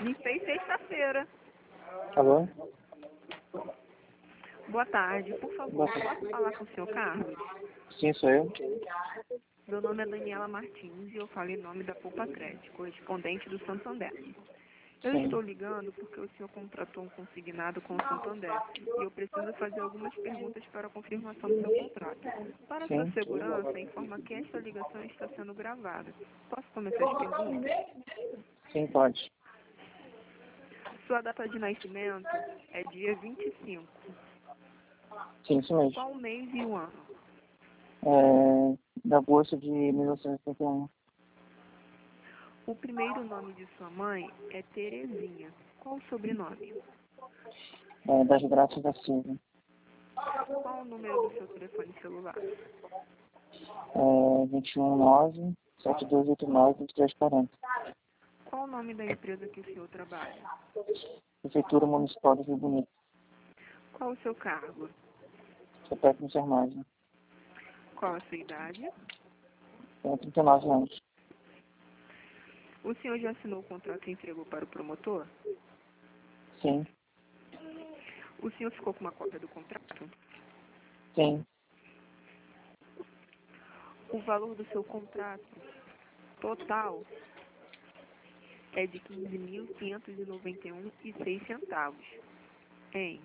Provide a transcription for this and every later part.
Me fez sexta-feira. Alô? Boa tarde. Por favor, posso falar com o senhor Carlos? Sim, sou eu. Meu nome é Daniela Martins e eu falo em nome da Poupa Crédito, correspondente do Santander. Eu Sim. estou ligando porque o senhor contratou um consignado com o Santander e eu preciso fazer algumas perguntas para a confirmação do seu contrato. Para sua Sim. segurança, informa que esta ligação está sendo gravada. Posso começar as perguntas? Sim, pode. Sua data de nascimento é dia 25. Sim, isso mesmo. Qual o mês e o ano? De agosto de 1971. O primeiro nome de sua mãe é Terezinha. Qual o sobrenome? Das Graças da Silva. Qual o número do seu telefone celular? 219-7289-2340. Qual o nome da empresa que o senhor trabalha? Prefeitura Municipal de Rio Bonito. Qual o seu cargo? Sou técnico de enfermagem. Qual a sua idade? Tenho 39 anos. O senhor já assinou o contrato e entregou para o promotor? Sim. O senhor ficou com uma cópia do contrato? Sim. O valor do seu contrato total é de R$ 15.591,06 em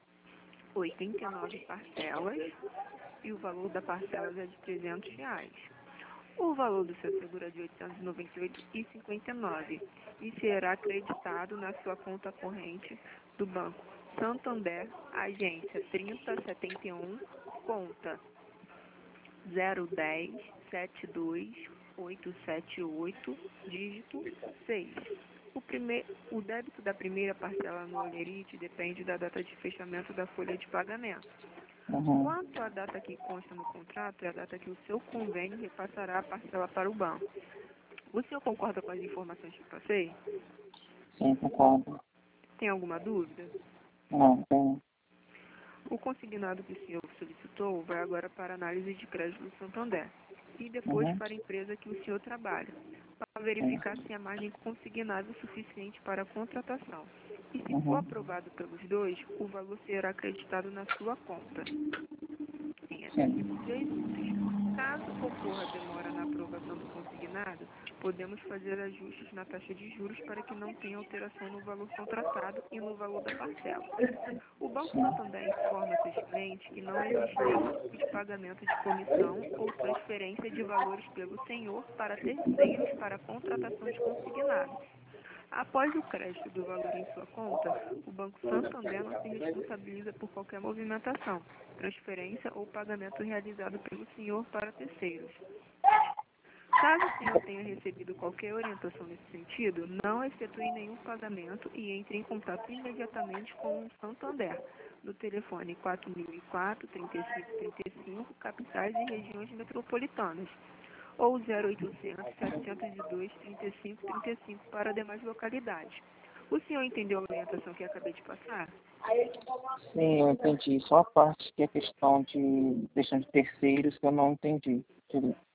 89 parcelas e o valor da parcela é de R$ 300. O valor do seu seguro é de R$ 898,59 e será acreditado na sua conta corrente do Banco Santander, agência 3071, conta 010-72878, dígito 6. O débito da primeira parcela no Olerite depende da data de fechamento da folha de pagamento. Uhum. Quanto à data que consta no contrato, é a data que o seu convênio repassará a parcela para o banco. O senhor concorda com as informações que passei? Sim, concordo. Tem alguma dúvida? Não, tem. O consignado que o senhor solicitou vai agora para análise de crédito do Santander e depois Uhum. para a empresa que o senhor trabalha, para verificar se a margem consignada é suficiente para a contratação. E se for Uhum. aprovado pelos dois, o valor será acreditado na sua conta em até Sim. 5 dias úteis. Caso ocorra demora na aprovação do consignado, podemos fazer ajustes na taxa de juros para que não tenha alteração no valor contratado e no valor da parcela. O Banco Sim. Santander informa seus clientes que não existe nenhum tipo de pagamento de comissão ou transferência de valores pelo senhor para terceiros para a contratação de consignados. Após o crédito do valor em sua conta, o Banco Santander não se responsabiliza por qualquer movimentação, transferência ou pagamento realizado pelo senhor para terceiros. Caso o senhor tenha recebido qualquer orientação nesse sentido, não efetue nenhum pagamento e entre em contato imediatamente com o Santander, no telefone 4004-3535, capitais e regiões metropolitanas, ou 0800-702-3535 para demais localidades. O senhor entendeu a orientação que acabei de passar? Sim, eu entendi. Só a parte que é questão de terceiros que eu não entendi direito.